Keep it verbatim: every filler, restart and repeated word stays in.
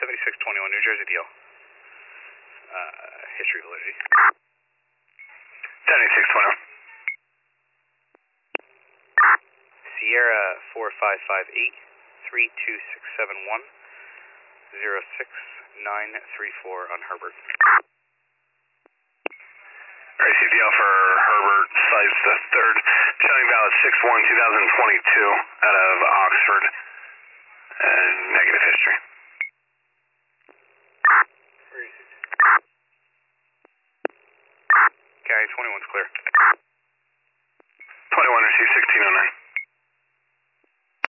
seventy-six twenty-one, New Jersey D L. Uh, history validity. seventy-six twenty-one. Sierra four five five eight, three two six seven one, zero six nine three four on Herbert. R C D L for Herbert, size the third, showing valid six one twenty twenty-two out of Oxford, and negative history. County twenty-one's clear.